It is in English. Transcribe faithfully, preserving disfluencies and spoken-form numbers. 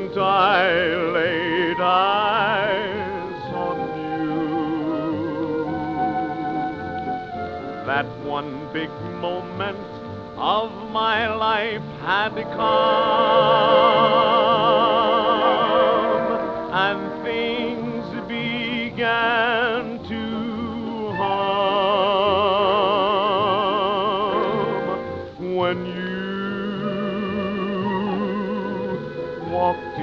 moment I laid eyes on you. That one big moment of my life had come.